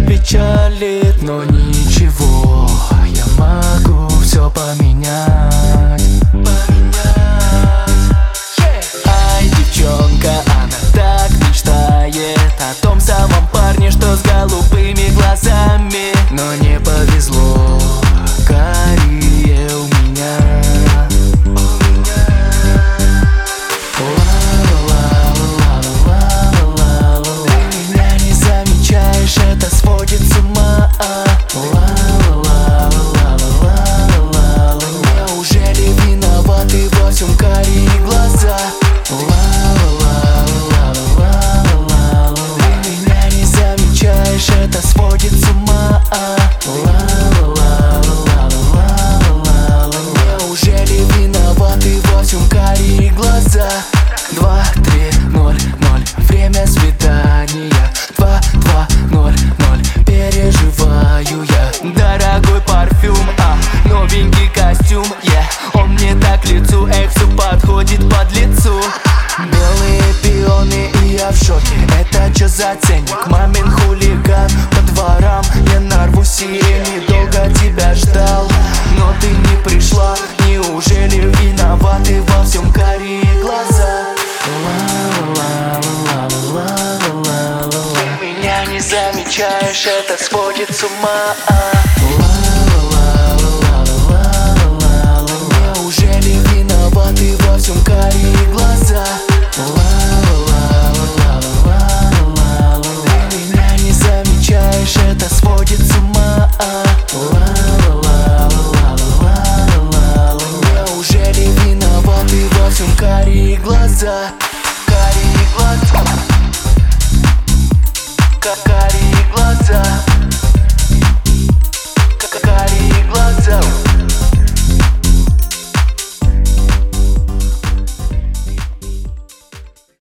печалит, но ничего, я могу все поменять. Ай, девчонка, она так мечтает о том самом парне, что с голубыми глазами. Но не повезло, карие у меня. Ты меня не замечаешь, это сводит с ума. Неужели виноваты во всем карие глаза? Ты меня не замечаешь, это сводит с ума. Неужели виноваты во всем карие глаза? 2, 3, 0, 0, время свидания. 2, 2, 0, 0, переживаю я. Дорогой парфюм, новенький костюм, он мне так к лицу, все подходит под лицу. Белые пионы и я в шоке, это чё за ценник? Мамин хулиган по дворам, я нарвусь и недолго тебя ждал. Но ты не пришла, неужели виноваты во всем карие глаза? Ты меня не замечаешь, это сводит с ума. Неужели виноваты во всем карие глаза? Ты меня не замечаешь, это сводит с ума. Неужели виноваты во всем карие глаза? Карие глаза, карие глаза.